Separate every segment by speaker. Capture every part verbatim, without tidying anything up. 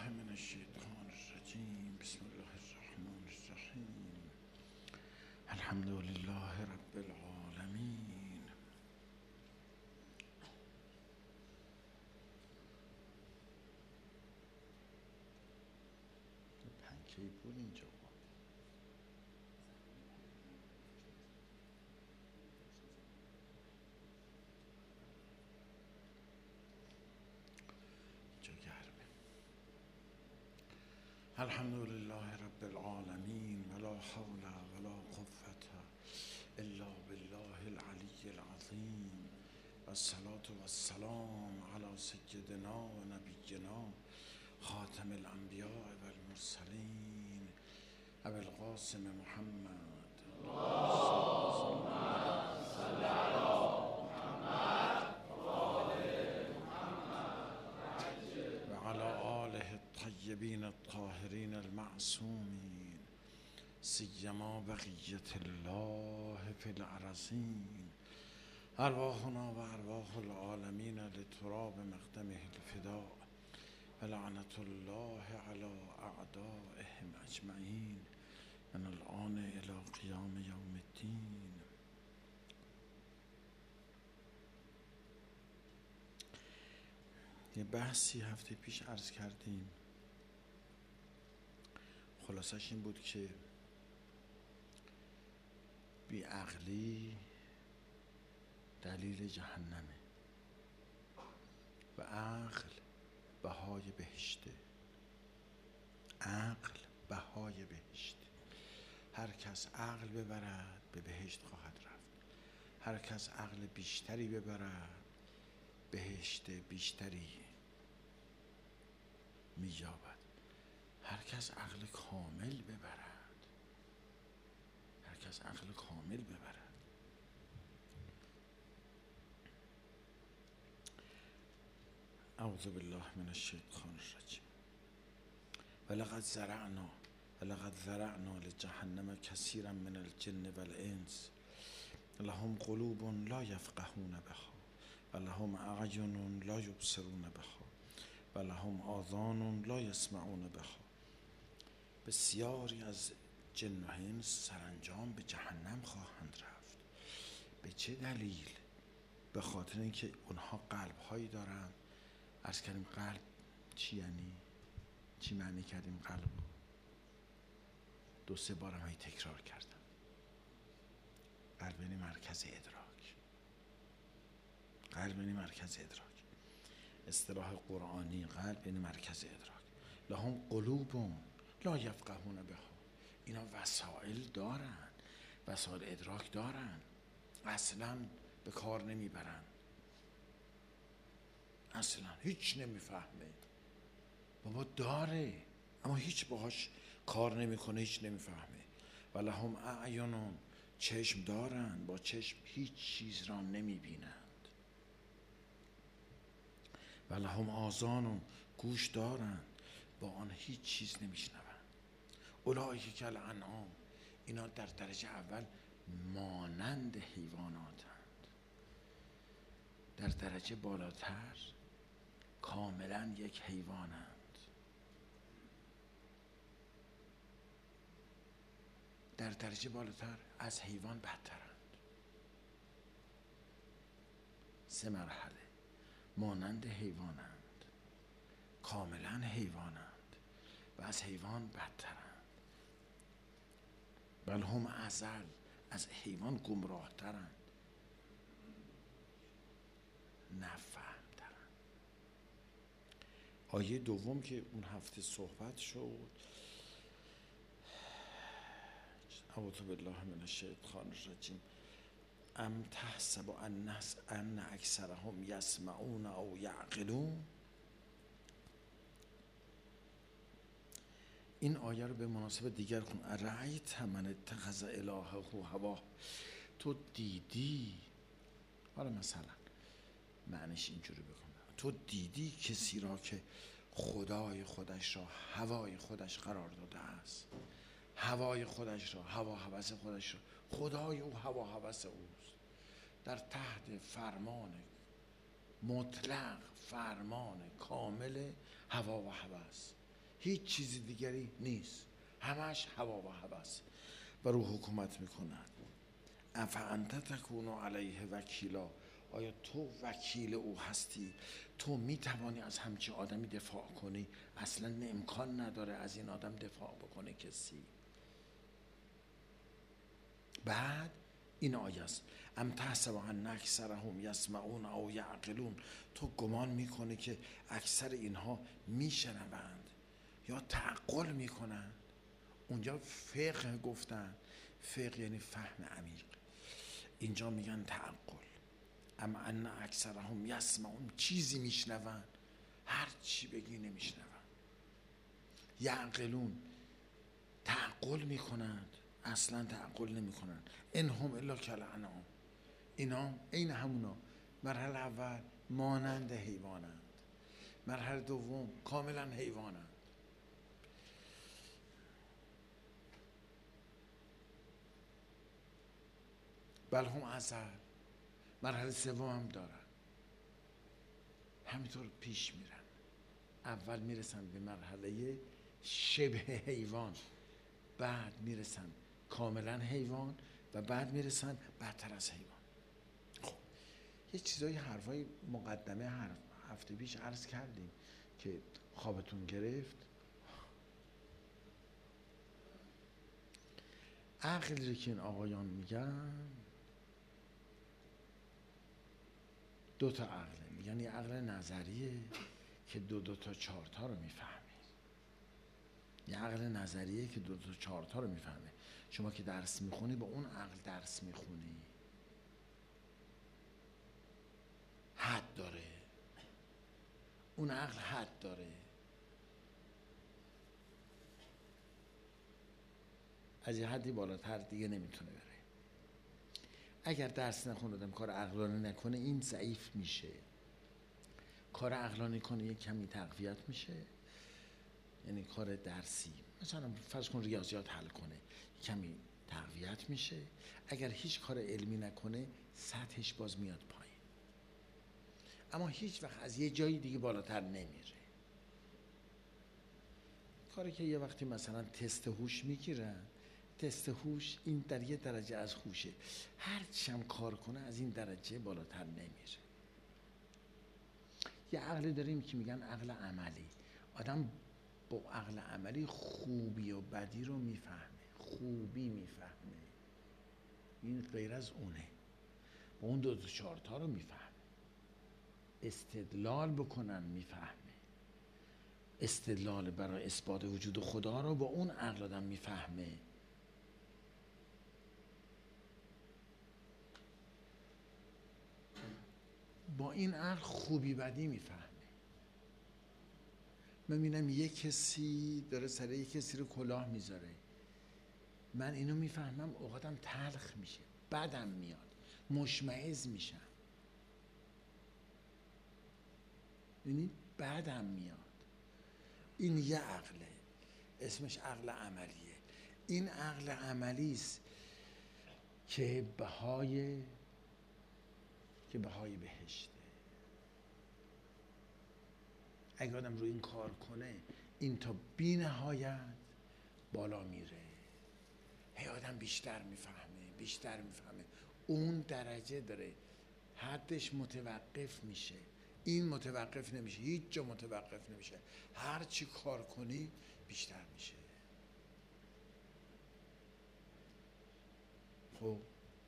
Speaker 1: بالله من الشیطان الرجیم. بسم الله الرحمن الرحیم. الحمد لله رب العالمین. پنکه‌ای بود اینجا. الحمد لله رب العالمین ولا حول ولا قوة الا بالله العلی العظیم و الصلاة و السلام علی سیدنا و نبینا خاتم الانبیاء و المرسلین ابی القاسم محمد اللهم صل علی الطیبین الطاهرین المعصومین سیما بقیة الله فی الارضین ارواحنا و ارواح العالمین لتراب مقدمه الفداء و لعنة الله علی اعدائهم اجمعین من الآن الی قیام یوم الدین. یه بحثی هفته پیش عرض کردیم، خلاصش این بود که بیعقلی دلیل جهنمه و عقل بهای بهشته. عقل بهای بهشت. هر کس عقل ببرد به بهشت خواهد رفت. هر کس عقل بیشتری ببرد بهشت بیشتری می‌یابد. هر کس عقل کامل ببرد هر کس عقل کامل ببرد اعوذ بالله من الشیطان الرجیم. ولقد زرعنا ولقد ذرعنا لجهنم كثيرا من الجن والانس لهم قلوب لا يفقهون بها ولهم اعین لا یبصرون بها ولهم آذان لا یسمعون بها. بسیاری از جن و انس سرانجام به جهنم خواهند رفت. به چه دلیل؟ به خاطر اینکه اونها قلب هایی دارن. عرض کردیم قلب چی یعنی؟ چی معنی کردیم قلب؟ دو سه بارم هایی تکرار کردم. قلب یعنی مرکز ادراک. قلب یعنی مرکز ادراک. اصطلاح قرآنی قلب یعنی مرکز ادراک. لهم قلوب لا یفقهون بها. اینا وسائل دارن، وسائل ادراک دارن، اصلا به کار نمیبرن، اصلا هیچ نمیفهمه. بابا داره اما هیچ باهاش کار نمیکنه، هیچ نمیفهمه. و لهم اعین، چشم دارن، با چشم هیچ چیز را نمیبینند. و لهم آذان، گوش دارند، با آن هیچ چیز نمیشنوند. اولئک کالانعام، اینا در درجه اول مانند حیواناتند. در درجه بالاتر کاملا یک حیوانند. در درجه بالاتر از حیوان بدترند. سه مرحله. مانند حیوانند، کاملا حیوانند و از حیوان بدترند. بل هم ازل، از حیوان گمراه ترند، نفهم ترند. آیه دوم که اون هفته صحبت شد، اعوذ بالله من الشیطان الرجیم. ام تحسب ان ان اکثرهم یسمعون او یعقلون. این آیه رو به مناسبت دیگر کن. رأیت من اتخذ الهه هواه. تو دیدی، حالا مثلا معنیش اینجوری بکن، تو دیدی کسی را که خدای خودش را هوای خودش قرار داده است. هوای خودش را، هوا هوس خودش را، خدای او هوا هوس اوست، در تحت فرمان مطلق، فرمان کامل هوا و هوس. هیچ چیزی دیگری نیست، همش هوا و هوس و رو حکومت میکند. افانت تکون علیه وکیلا، آیا تو وکیل او هستی؟ تو میتوانی از همچین آدمی دفاع کنی؟ اصلا امکان نداره از این آدم دفاع بکنه کسی. بعد این آیه است، ام تحسب ان اکثرهم یسمعون او یعقلون، تو گمان میکنه که اکثر اینها میشنوند یا تعقل میکنند. اونجا فقه گفتن، فقه یعنی فهم عمیق، اینجا میگن تعقل. ام ان اکثرهم یسمعون، چیزی میشنوند، هر چی بگی نمیشنوند. یعقلون، تعقل میکنند، اصلا تعقل نمیکنند. ان هم الا کالانعام، اینا این همونا. مرحله اول مانند حیوانند، مرحله دوم کاملا حیوانند. بل هم اضل، مرحله سوم هم دارن، همینطور پیش میرن. اول میرسن به مرحله شبه حیوان، بعد میرسن کاملا حیوان و بعد میرسن بدتر از حیوان. خب یه چیزایی حرفای مقدمه حرف هفته پیش عرض کردیم که خوابتون گرفت. عقلی که این آقایان میگن دو تا عقله، میگن یه عقل نظریه که دو دو تا چهار تا رو میفهمه، یه عقل نظریه که دو دو تا چهار تا رو میفهمه. شما که درس میخونی با اون عقل درس میخونی، حد داره، اون عقل حد داره، از یه حدی بالاتر دیگه نمیتونه بره. اگر درس نخونه آدم کار عقلانی نکنه این ضعیف میشه، کار عقلانی کنه یک کمی تقویت میشه، یعنی کار درسی مثلا فرض کن ریاضیات حل کنه کمی تقویت میشه. اگر هیچ کار علمی نکنه سطحش باز میاد پایین، اما هیچ وقت از یه جایی دیگه بالاتر نمیره. کاری که یه وقتی مثلا تست هوش میگیرن، تست هوش این در یه درجه از هوشه، هر چیم کار کنه از این درجه بالاتر نمیره. یه عقلی داریم که میگن عقل عملی، آدم با عقل عملی خوبی و بدی رو میفهمه، خوبی میفهمه، این غیر از اونه، با اون دو تا چهار تا رو میفهمه. استدلال بکنن میفهمه، استدلال برای اثبات وجود خدا رو با اون عقل آدم میفهمه. با این عقل خوبی بدی میفهمه. من میبینم یک کسی داره سر یک کسی رو کلاه میذاره، من اینو میفهمم، اوقاتم تلخ میشه، بدم میاد، مشمئز میشم، یعنی بدم میاد. این یه عقله، اسمش عقل عملیه. این عقل عملی است که بهای که بهای بهشته. اگه آدم رو این کار کنه این تا بی نهایت بالا میره، هی آدم بیشتر میفهمه بیشتر میفهمه، اون درجه داره، حدش متوقف میشه، این متوقف نمیشه، هیچ جا متوقف نمیشه، هر چی کار کنی بیشتر میشه. خب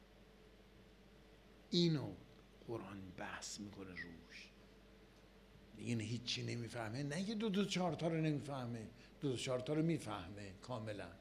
Speaker 1: اینو قرآن بحث میکنه روش، این هیچی نمیفهمه، نه که دو دو چهار تا رو نمیفهمه، دو دو چهار تا رو میفهمه کاملا.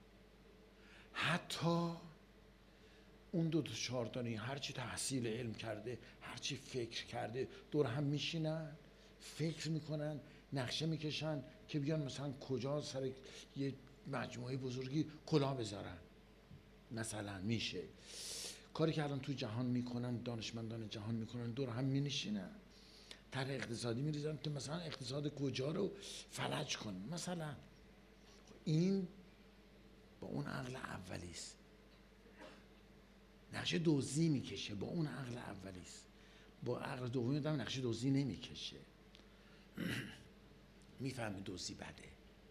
Speaker 1: حتی اون دو تا چهار تا نی هرچی تحصیل علم کرده، هرچی فکر کرده، دور هم میشینن فکر میکنن، نقشه میکشن که بیان مثلا کجا سر یه مجموعه بزرگی کلاه بذارن. مثلا میشه کاری که الان تو جهان میکنن، دانشمندان جهان میکنن، دور هم مینشینن طرح اقتصادی میریزن که مثلا اقتصاد کجا رو فلج کنن مثلا. این با اون عقل اولی است، نقشه دزدی میکشه، با اون عقل اولی است. با عقل دومی آدم نقشه دزدی نمیکشه، میفهمه دزدی بده،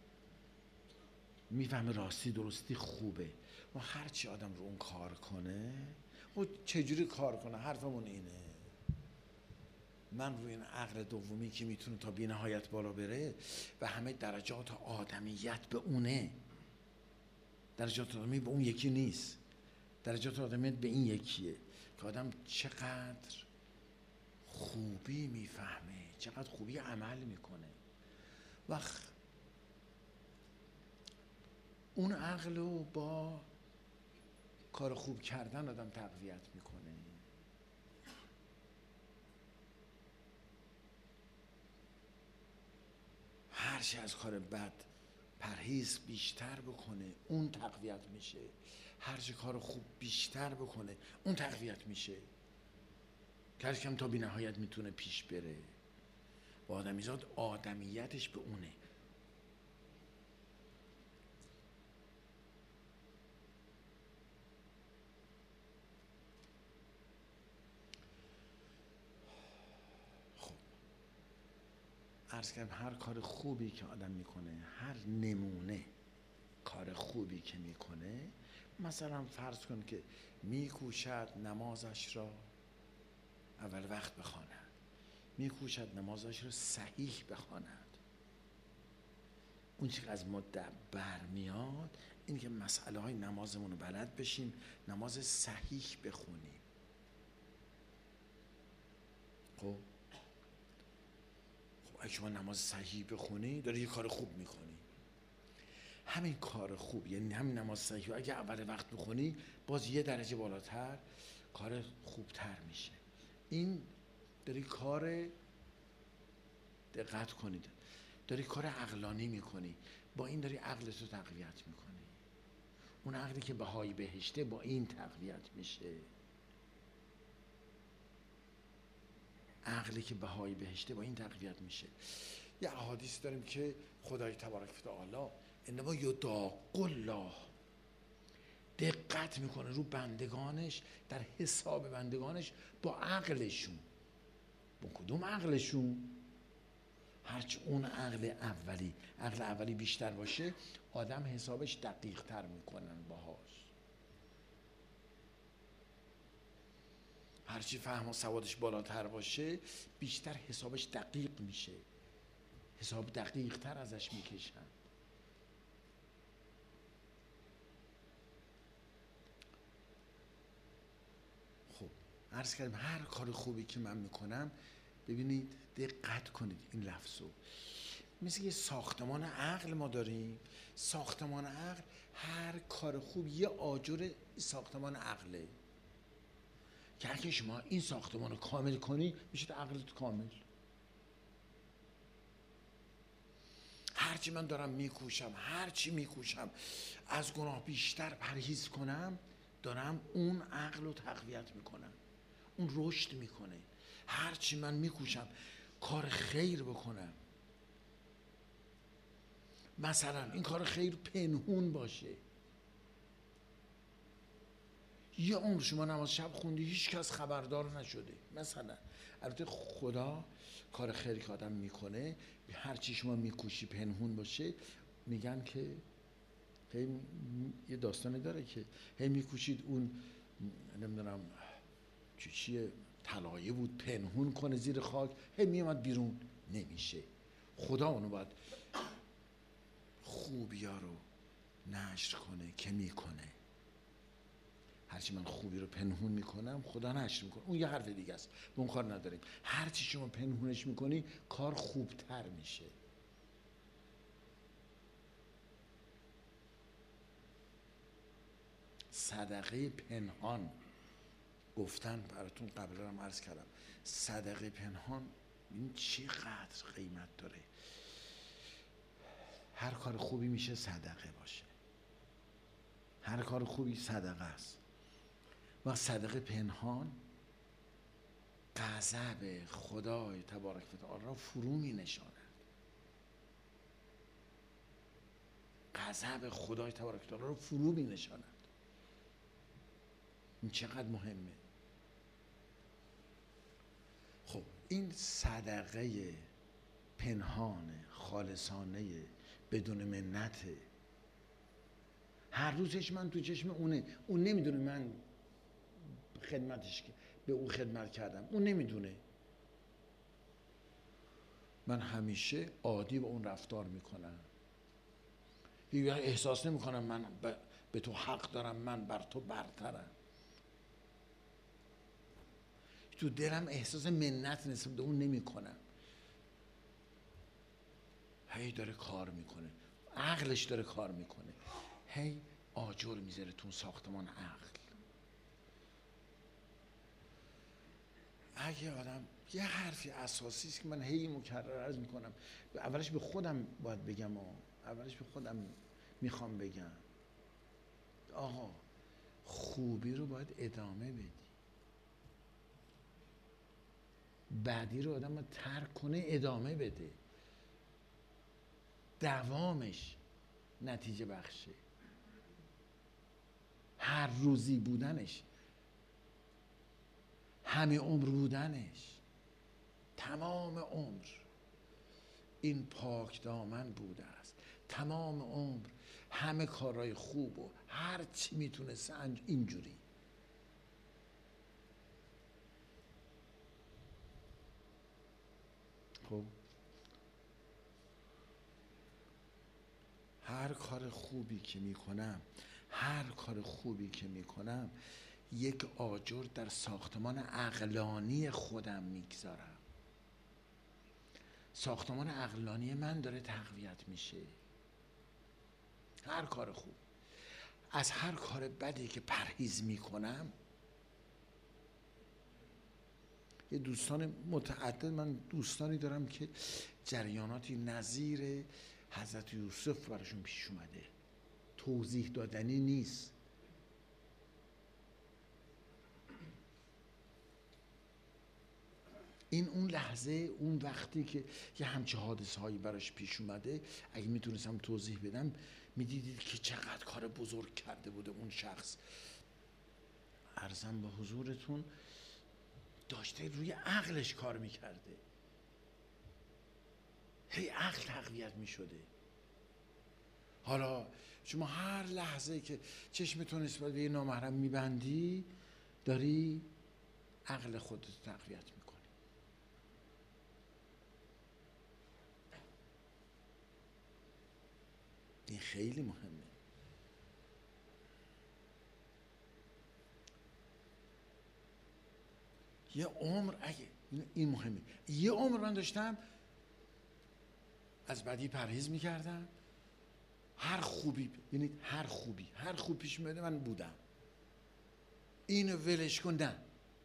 Speaker 1: میفهمه راستی درستی خوبه. و هرچی آدم رو اون کار کنه، و چجوری کار کنه، حرفمون اینه. من روی این عقل دومی که میتونه تا بی نهایت بالا بره و همه درجات آدمیت به اونه، درجات آدمی به اون یکی نیست، درجات آدمیت به این یکیه که آدم چقدر خوبی میفهمه، چقدر خوبی عمل میکنه. وقت اون عقل رو با کار خوب کردن آدم تقویت میکنه. هرچی از کار بد پرهیز بیشتر بکنه اون تقویت میشه، هرچی کار خوب بیشتر بکنه اون تقویت میشه. هر کم تا بی نهایت میتونه پیش بره و آدمیزاد آدمیتش به اونه. خب عرض کردم هر کار خوبی که آدم میکنه، هر نمونه کار خوبی که میکنه، مثلا فرض کن که میکوشد نمازش را اول وقت بخواند، میکوشد نمازش را صحیح بخواند. اون چی که از ما برمیاد این که مسئله های نمازمون رو بلد بشیم، نماز صحیح بخونیم. خب خب اگه شما نماز صحیح بخونی داری یه کار خوب میکنی. همین کار خوب، یعنی همین نماز صحیح اگه اول وقت بخونی باز یه درجه بالاتر کار خوبتر میشه. این داری کار، دقت کنید، داری کار عقلانی میکنی، با این داری عقلتو تقویت میکنی. اون عقلی که بهای بهشته با این تقویت میشه. عقلی که بهای بهشته با این تقویت میشه. یه احادیث داریم که خدای تبارک و تعالی انما یداق الله، دقت میکنه رو بندگانش، در حساب بندگانش با عقلشون. با کدوم عقلشون؟ هرچه اون عقل اولی عقل اولی بیشتر باشه آدم حسابش دقیق تر میکنن باهاش. هرچی فهم و سوادش بالاتر باشه بیشتر حسابش دقیق میشه، حساب دقیق تر ازش میکشن. خب عرض کردم هر کار خوبی که من میکنم، ببینید دقت کنید این لفظو، مثل یه ساختمان عقل ما داریم. ساختمان عقل هر کار خوب یه آجر ساختمان عقله که اگه شما این ساختمان رو کامل کنی میشه عقلت کامل. هرچی من دارم میکوشم، هرچی میکوشم از گناه بیشتر پرهیز کنم، دارم اون عقل رو تقویت میکنم، اون رشد میکنه. هرچی من میکوشم کار خیر بکنم، مثلا این کار خیر پنهون باشه، یه عمر شما نماز شب خوندی هیچ کس خبردار نشده مثلا. البته خدا کار خیری که آدم میکنه هر چی شما میکوشی پنهون باشه، میگن که هی یه داستانی داره که هی میکوشید اون نمیدونم چی چیه طلایه بود پنهون کنه زیر خاک، هی میومد بیرون نمیشه. خدا اونو باید خوبیا رو نشر کنه که میکنه. هرچی من خوبی رو پنهون میکنم خدا نشر میکنه، اون یه حرف دیگه است، به اون کار نداریم. هرچی شما پنهونش میکنی کار خوبتر میشه. صدقه پنهان گفتن براتون قبلا هم عرض کردم، صدقه پنهان این چقدر قیمت داره. هر کار خوبی میشه صدقه باشه، هر کار خوبی صدقه است. و صدقه پنهان غضب خدای تبارک و تعالی را فرو می نشاند. غضب خدای تبارک و تعالی را فرو می نشاند. این چقدر مهمه. خب این صدقه پنهان خالصانه بدون منت هر روز چشم تو چشم اونه، اون نمیدونه من خدمتش به اون خدمت کردم، اون نمیدونه. من همیشه عادی با اون رفتار میکنم، یا احساس نمیکنم من به تو حق دارم، من بر تو برترم. تو دلم احساس منت نسبت به اون نمیکنم. هی داره کار میکنه، عقلش داره کار میکنه، هی آجر میذاره تو ساختمان عقل. اگه آدم یه حرفی اساسی است که من هی مکرر عرض میکنم، اولش به خودم باید بگم، اولش به خودم میخوام بگم آقا خوبی رو باید ادامه بدی، بعدی رو آدم باید ترک کنه ادامه بده، دوامش نتیجه بخشه، هر روزی بودنش، همه عمر بودنش، تمام عمر این پاک دامن بوده است، تمام عمر همه کارهای خوب و هر چی میتونست اینجوری. خب هر کار خوبی که میکنم، هر کار خوبی که میکنم یک آجر در ساختمان عقلانی خودم میگذارم، ساختمان عقلانی من داره تقویت میشه. هر کار خوب، از هر کار بدی که پرهیز میکنم. یه دوستان متعدد، من دوستانی دارم که جریاناتی نظیر حضرت یوسف براشون پیش اومده، توضیح دادنی نیست. این اون لحظه، اون وقتی که یه همچه حادثه هایی براش پیش اومده، اگه میتونستم توضیح بدم میدیدید که چقدر کار بزرگ کرده بوده اون شخص. عرضم به حضورتون داشته روی عقلش کار میکرده، هی عقل تقویت میشده. حالا شما هر لحظه که چشمتون نسبت به یه نامحرم میبندی، داری عقل خودت تقویت میکنی. این خیلی مهمه. یه عمر، اگه این مهمه، یه عمر من داشتم از بدی پرهیز میکردم، هر خوبی، یعنی هر خوبی هر خوب پیش میاد من بودم، اینو ولش کن، نه،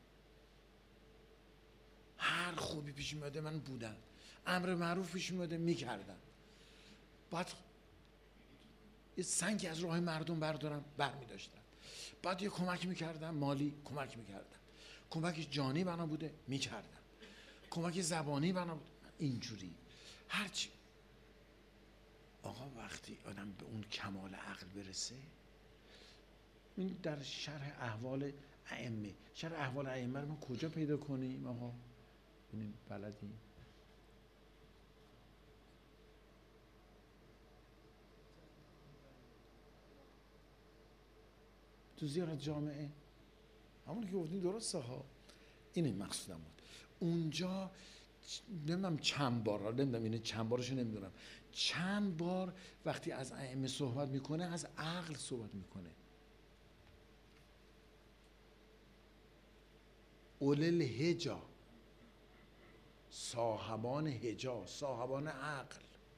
Speaker 1: هر خوبی پیش میاد من بودم، امر معروف پیش میاد میکردم، بعد یه سنگ از راه مردم بردارم برمی داشتم، بعد یه کمک میکردم، مالی کمک میکردم، کمک جانی بنا بوده میکردم، کمک زبانی بنا بوده، اینجوری هرچی. آقا وقتی آدم به اون کمال عقل برسه، این در شرح احوال ائمه، شرح احوال ائمه رو ما کجا پیدا کنیم آقا؟ ببینیم بلدیم؟ تو زیارت جامعه، همون که گفتیم درسته ها، اینه مقصودم بود. اونجا نمیدونم چند بار، نمیدونم اینه چند بارشو نمیدونم، چند بار وقتی از ائمه صحبت میکنه از عقل صحبت میکنه. اول الحجا، صاحبان حجا، صاحبان عقل.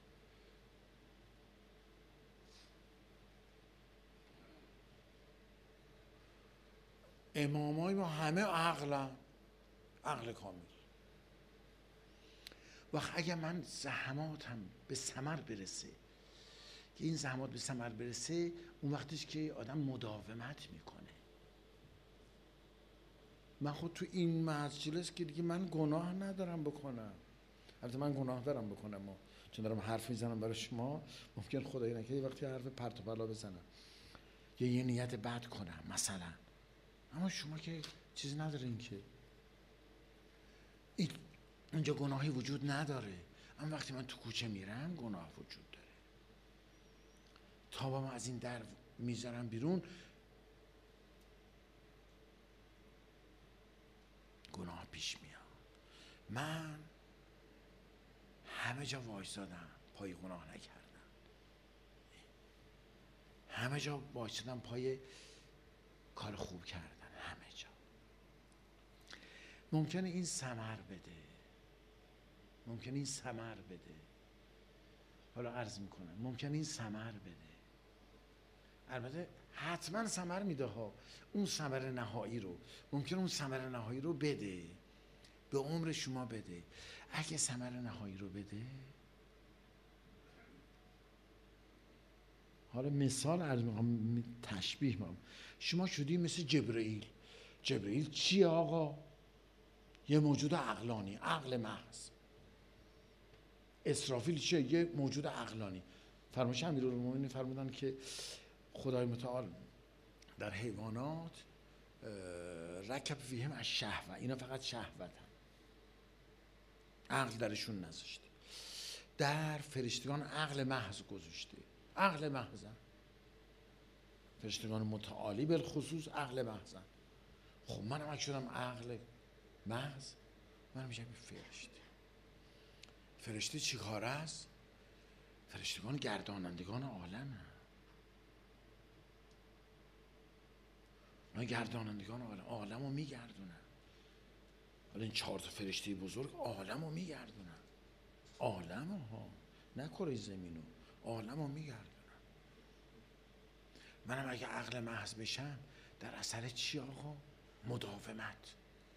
Speaker 1: امامای ما همه عقلن، عقل کامل. وقت اگر من زحماتم به ثمر برسه، که این زحمات به ثمر برسه، اون وقتش که آدم مداومت میکنه. من خود تو این مجلس که دیگه من گناه ندارم بکنم، البته من گناه دارم بکنم، چون دارم حرف میزنم برای شما، ممکن خدایی نکنه وقتی حرف پرت و پلا بزنم یا یه نیت بد کنم مثلا، اما شما که چیزی ندارین که این اینجا گناهی وجود نداره. اما وقتی من تو کوچه میرم گناه وجود داره. تا با ما از این در میذارم بیرون، گناه پیش میاد. من همه جا وایسادم پای گناه نکردم، همه جا وایسادم پای کار خوب کردن، همه جا. ممکنه این ثمر بده، ممکنه این ثمر بده، حالا عرض میکنم ممکنه این ثمر بده، البته حتما ثمر میده ها. اون ثمر نهایی رو ممکنه اون ثمر نهایی رو بده، به عمر شما بده. اگه ثمر نهایی رو بده، حالا مثال عرض میکنم، تشبیه میکنم، شما شدی مثل جبرئیل. جبرئیل چیه آقا؟ یه موجود عقلانی، عقل محض. اسرافیل چیه؟ یه موجود عقلانی. فرمایش امیرالمومنین فرمودن که خدای متعال در حیوانات رکب فیهم از شهوه، اینا فقط شهوتن، عقل درشون نذاشته. در فرشتگان عقل محض گذاشته، عقل محضن. فرشتگان متعالی بالخصوص عقل محضن. خب منم اگه شدم عقل محض، من میشم فرشته. فرشته چی کار است؟ فرشتگان گردانندگان عالمه، اونا گردانندگان عالم، عالم رو میگردونن. حالا این چهار تا فرشته بزرگ عالم رو میگردونن، عالم ها، نه کره زمینو، عالم رو میگردونن. منم اگه عقل محض بشم، در اثر چی آقا؟ مداومت،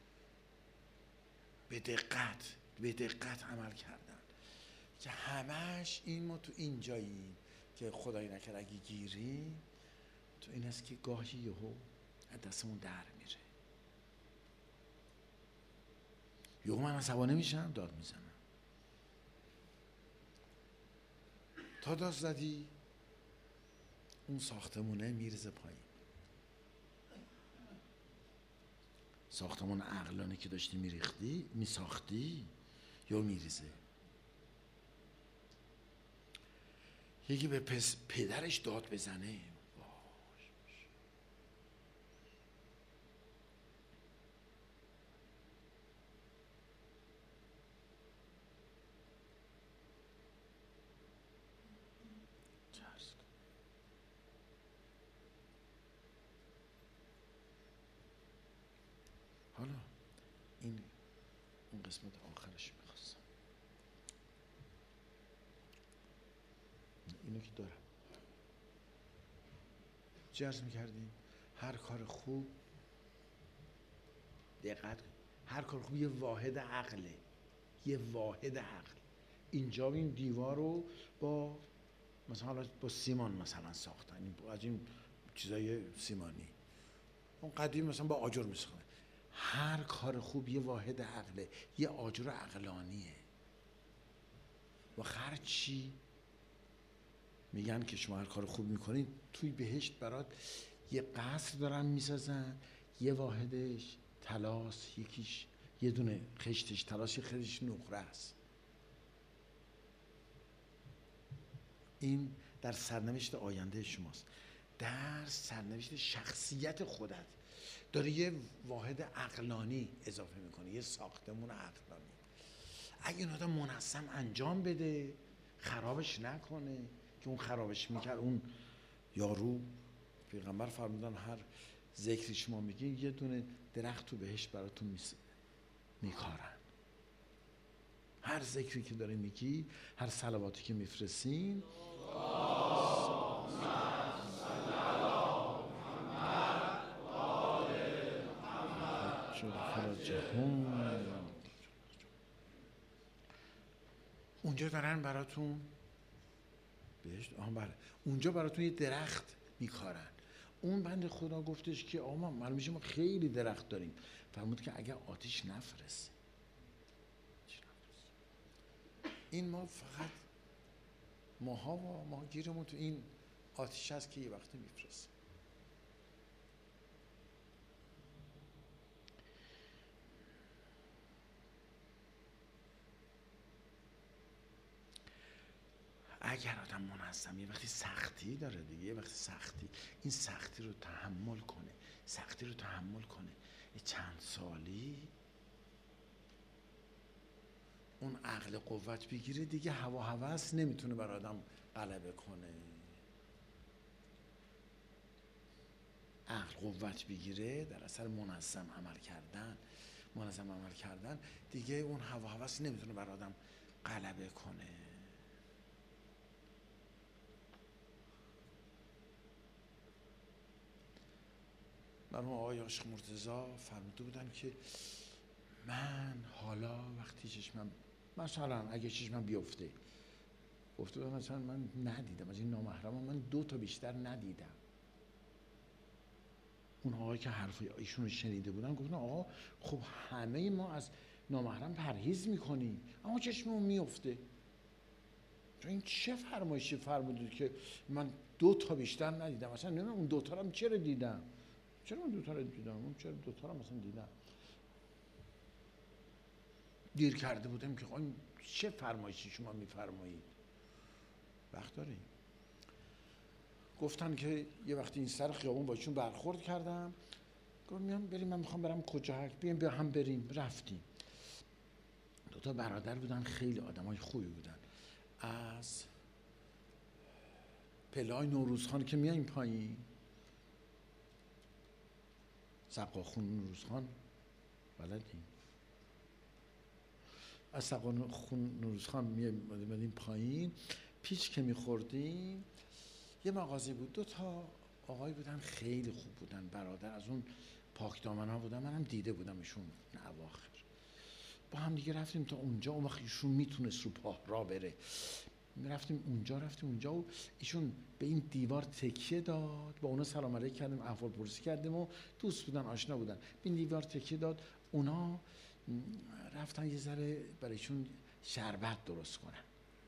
Speaker 1: به دقت، به دقت عمل کردن، که همش این ما تو این جاییم که خدای نکرد اگه گیری تو این است که گاهی یهو از دستمون در میره، یهو من عصبانی میشم، داد میزنم. تا داد زدی اون ساختمونه میرزه پایین، ساختمون عقلانی که داشتی میریختی میساختی یا میریزه. یکی به پس پدرش داد بزنه، حالا این اون قسمت آخرش میخواستم اینو که دارم جرز میکردیم. هر کار خوب، دقت، هر کار خوب یه واحد عقله، یه واحد عقل. اینجا این دیوار رو با مثلا با سیمان مثلا ساختن، از این چیزای سیمانی، اون قدیم مثلا با آجر میساختن. هر کار خوب یه واحد عقله، یه آجر عقلانیه. و هر چی میگن که شما هر کار خوب میکنید، توی بهشت برات یه قصر دارن میسازن، یه واحدش طلاست، یکیش یه دونه خشتش طلاست، یه خشتش نقره است. این در سرنوشت آینده شماست، در سرنوشت شخصیت خودت داره یه واحد عقلانی اضافه میکنه، یه ساختمون عقلانی. اگه این آدم منظم انجام بده، خرابش نکنه، که اون خرابش میکرد اون یارو، پیغمبر فرمودن هر ذکری شما میگین یه دونه درخت تو بهشت براتون میکارن. هر ذکری که داره میگی، هر صلواتی که میفرستین، اونجا دارن براتون بهشت، آها بله، اونجا براتون یه درخت میکارن. اون بند خدا گفتش که آما معلوم میشه ما خیلی درخت داریم، فرمود که اگر آتش نفرسه، این ما فقط ماها و ما گیرمون تو این آتش هست که یه وقتی میفرسه. اگر آدم منظم، یه وقتی سختی داره دیگه، یه وقتی سختی، این سختی رو تحمل کنه، سختی رو تحمل کنه، یه چند سالی اون عقل قوت بگیره دیگه، هوا هوس نمیتونه بر آدم غلبه کنه. عقل قوت بگیره در اثر منظم عمل کردن، منظم عمل کردن دیگه اون هوا هوس نمیتونه بر آدم غلبه کنه. مرحوم آقای عاشق مرتضی فرموده بودن که من حالا وقتی چشمم، مثلا اگه چشمم بیفته، گفته بودم مثلا من ندیدم از این نامحرم، من دو تا بیشتر ندیدم. اون آقایی که حرف ایشون رو شنیده بودن گفتن آقا خب همه ما از نامحرم پرهیز میکنیم اما چشممون میفته. این چه فرمایشی فرمودید که من دو تا بیشتر ندیدم؟ مثلا نمیدونم اون دو تا رو چرا دیدم، چرا اون دو تا رو دیدم، اون چرا دو تا رو مثلا دیدم. دیر کرده بودم که این چه فرمایشی شما میفرمایید. وقت داریم. گفتن که یه وقتی این سر خیابون با ایشون برخورد کردم، گفتم میام بریم، من میخوام برم کجا، بیام به هم بریم. رفتیم. دو تا برادر بودن، خیلی آدمای خوبی بودن. از پله‌های نوروزخان که میایم پایین، سقاخون نوروزخان بلدیم، از سقاخون نوروزخان میایم پایین، پیچ که میخوردیم یه مغازه بود، دو تا آقای بودن خیلی خوب بودن، برادر، از اون پاک دامن ها بودن، منم دیده بودمشون اواخر. با هم دیگه رفتیم تا اونجا، اون وقت ایشون میتونست رو پاه را بره، رفتیم اونجا رفتیم اونجا و ایشون به این دیوار تکیه داد، با اونا سلام علیک کردیم، احوال پرسی کردیم و دوست بودن، آشنا بودن. به این دیوار تکیه داد، اونا رفتن یه ذره برایشون شربت درست کنن.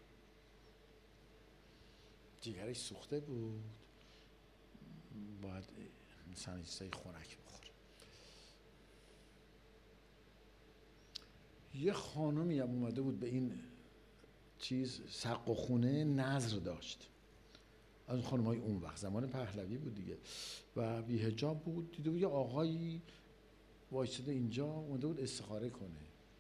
Speaker 1: جگرش سوخته بود، باید مثلا یه چیزای خوراک بخوره. یه خانمی هم اومده بود به این چیز سق و خونه نظر داشت، از اون خانم‌های اون وقت، زمان پهلوی بود دیگه، و بی حجاب بود. دیده بود یه آقایی وایساده اینجا، اومده بود استخاره کنه.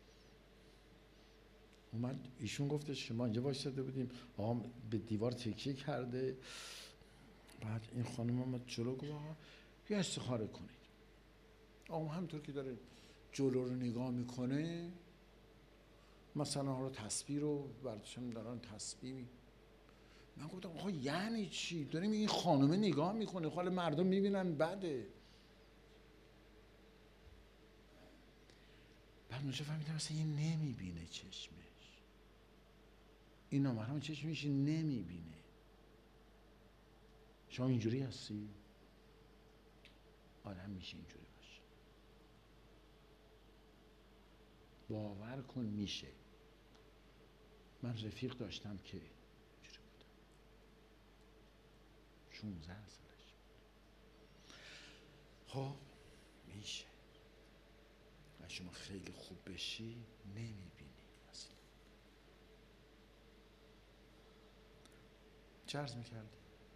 Speaker 1: اومد ایشون گفتش که ما اینجا وایساده بودیم، آقا به دیوار تکیه کرده. بعد این خانم اومد جلو، گفت آقا بیا استخاره کنید. آقا همینطور که داره جلو رو نگاه میکنه، مثلا حالا تسبیح رو برداشتم دارن تسبیح. من گفتم آقا یعنی چی؟ داریم این خانومه نگاه میکنه، حالا مردم میبینن بده. بعد اونجا فهمیدم مثلا این نمیبینه چشمش، این نامحرم چشمش نمیبینه. شما اینجوری هستی؟ آدم میشه اینجوری باشه، باور کن میشه. من رفیق داشتم که اینجوری بودم، شانزده سالش. خب میشه، و شما خیلی خوب بشی نمیبینی اصلا. چه عرض میکردی؟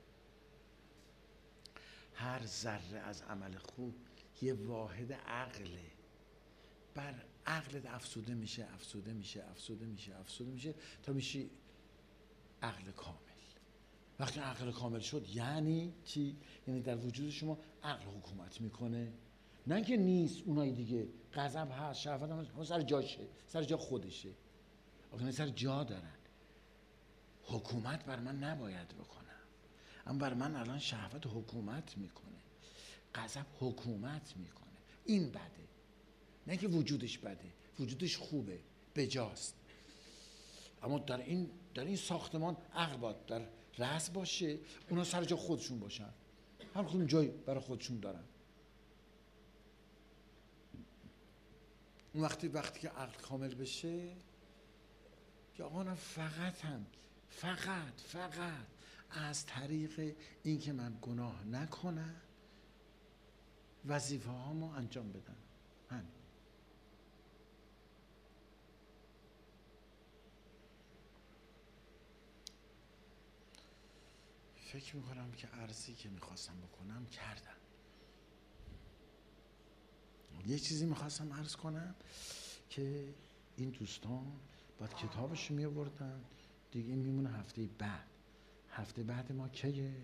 Speaker 1: هر ذره از عمل خوب یه واحد عقله، بر عقلت افسوده میشه افسوده میشه افسوده میشه افسوده میشه تا میشی عقل کامل. وقتی عقل کامل شد یعنی چی؟ یعنی در وجود شما عقل حکومت میکنه، نه که نیست. اونای دیگه غضب هست، شهوت هم سر جاشه، سر جا خودشه، آخه سر جا دارن. حکومت بر من نباید بکنم، اما بر من الان شهوت حکومت میکنه، غضب حکومت میکنه. این بده، نه که وجودش بده، وجودش خوبه، بجاست. اما در این در این ساختمان عقل باید در رأس باشه، اونا سر جا خودشون باشن، هر کدوم جای برای خودشون دارن. اون وقتی وقتی که عقل کامل بشه، که آقا فقط هم فقط فقط از طریق این که من گناه نکنم وظیفه هامو انجام بدم، همین. فکر میکنم که عرضی که میخواستم بکنم کردم. یه چیزی میخواستم عرض کنم که این دوستان باید کتابش رو میآوردن دیگه، میمونه هفته بعد. هفته بعد ما کیه؟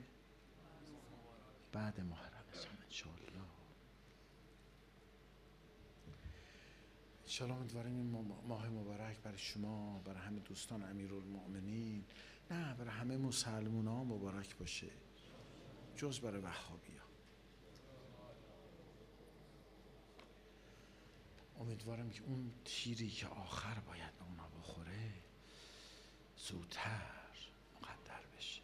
Speaker 1: بعد ماه رمضان انشاءالله. انشاءالله امیدواریم این ماه مبارک برای شما، برای همه دوستان امیرالمؤمنین، نه برای همه مسلمان ها مبارک باشه، جز برای وهابی ها. امیدوارم که اون تیری که آخر باید به اونا بخوره زودتر مقدر بشه.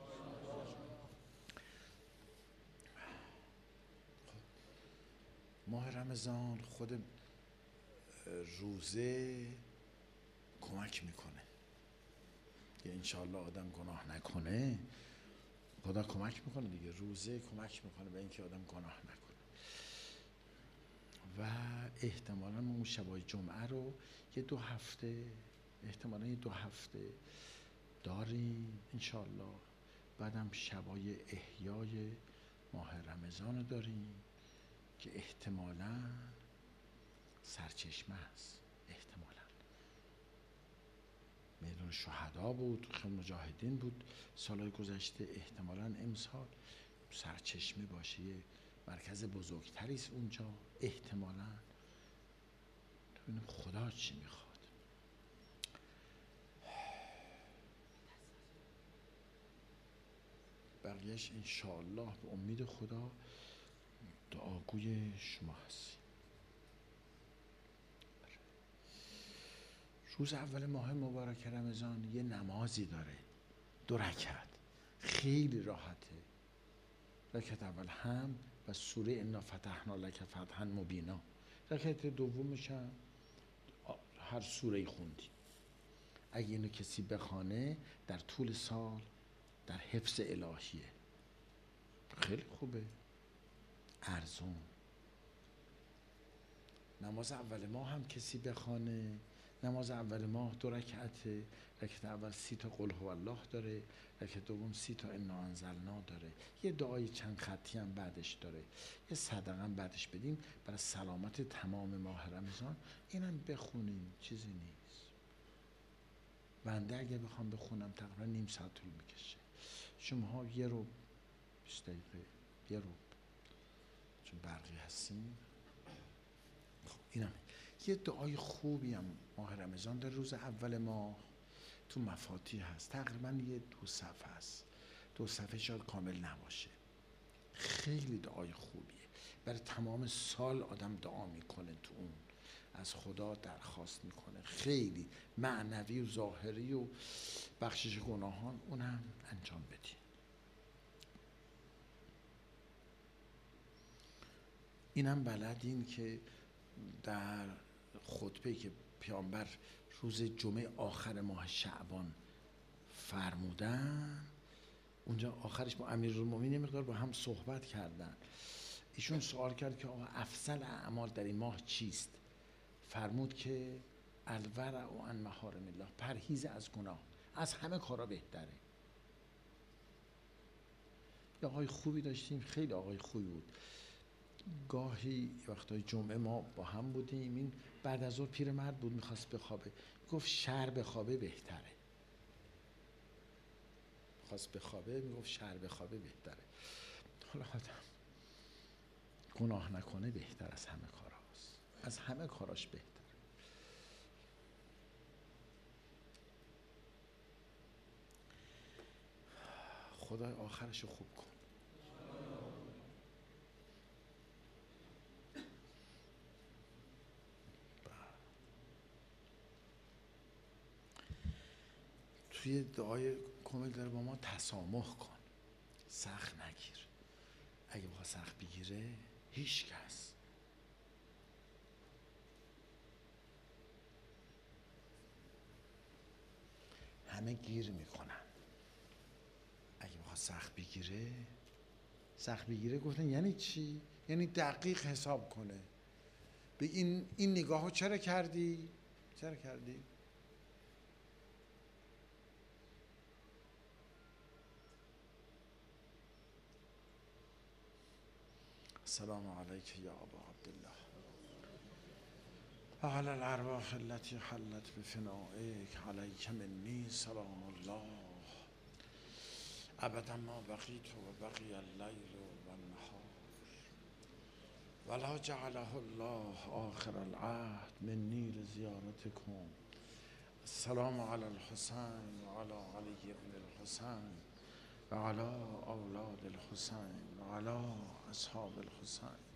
Speaker 1: ماه رمضان خود روزه کمک میکنه که انشاءالله آدم گناه نکنه. خدا کمک میکنه دیگه، روزه کمک میکنه به اینکه آدم گناه نکنه. و احتمالاً ما اون شبای جمعه رو یه دو هفته احتمالاً یه دو هفته داریم انشاءالله. بعدم شبای احیای ماه رمضان رو داریم که احتمالاً سرچشمه است. احتمالاً میدان شهدا بود، خیلی مجاهدین بود سالهای گذشته. احتمالاً امسال سرچشمه باشه، یه مرکز بزرگتری است اونجا احتمالاً. ببینیم خدا چی میخواد. بقیهش انشاءالله به امید خدا دعاگوی شما هستیم. روز اول ماه مبارک رمضان یه نمازی داره، دو رکعت، خیلی راحته. رکعت اول هم و سوره انا فتحنا لک فتحا مبینا. رکعت دومش هم هر سوره خوندی. اگه اینو کسی بخوانه در طول سال در حفظ الهیه. خیلی خوبه، ارزون. نماز اول ماه هم کسی بخوانه، نماز اول ماه دو رکعته. رکعت اول سی تا قل هو الله داره، رکعت دوم سی تا انا انزلنا داره. یه دعای چند خطی هم بعدش داره، یه صدقه هم بعدش بدیم برای سلامت تمام ماه رمضان. اینم بخونیم، چیزی نیست. بنده اگه بخوام بخونم تقریبا نیم ساعت طول میکشه. شما یه رو بیست دقیقه، یه رو، چون برقی هستیم. خب اینم یه دعای خوبی هم ماه رمضان در روز اول ماه تو مفاتیح هست، تقریبا یه دو صفحه است. دو صفحه شاید کامل نباشه. خیلی دعای خوبیه برای تمام سال. آدم دعا میکنه تو اون، از خدا درخواست میکنه، خیلی معنوی و ظاهری و بخشش گناهان اونم انجام بدیم. اینم بلدین که در خطبه که پیامبر روز جمعه آخر ماه شعبان فرمودن، اونجا آخرش با امیرالمومنین مقدار با هم صحبت کردن. ایشون سوال کرد که آقا افضل اعمال در این ماه چیست؟ فرمود که الورع و عن محارم الله، پرهیز از گناه، از همه کارا بهتره. یه آقای خوبی داشتیم، خیلی آقای خوبی بود. گاهی وقتای جمعه ما با هم بودیم، این بعد از ظهر پیرمرد بود میخواست بخوابه، گفت شهر بخوابه بهتره. خواست بخوابه میگفت شهر بخوابه بهتره. حالا آدم گناه نکنه بهتر از همه کاراست، از همه کاراش بهتر. خدای آخرشو خوب کن. توی دعای کامل داره با ما تسامح کن، سخت نگیر. اگه بخواه سخت بگیره هیچ کس همه گیر میکنن. اگه بخواه سخت بگیره سخت بگیره گفتن یعنی چی؟ یعنی دقیق حساب کنه. به این این نگاهو چرا کردی؟ چرا کردی؟ السلام عليك يا أبا عبد الله وعلى الأرواح التي حلت بفنائك عليك مني سلام الله أبدا ما بقيت وبقي الليل والنهار ولا جعله الله آخر العهد مني لزيارتكم. السلام على الحسين وعلى علي بن الحسين وعلى أولاد الحسين وعلى أصحاب الحسين.